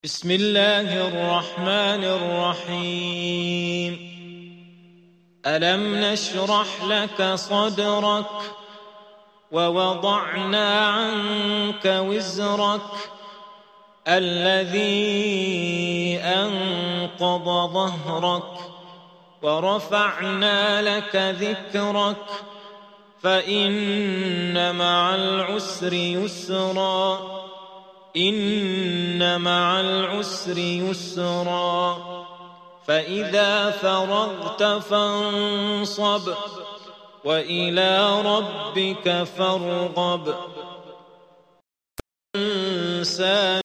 بسم الله الرحمن الرحيم. ألم نشرح لك صدرك ووضعنا عنك وزرك الذي أنقض ظهرك ورفعنا لك ذكرك فإن مع العسر يسرا إن مع العسر يسرا فإذا فرغت فانصب وإلى ربك فارغب.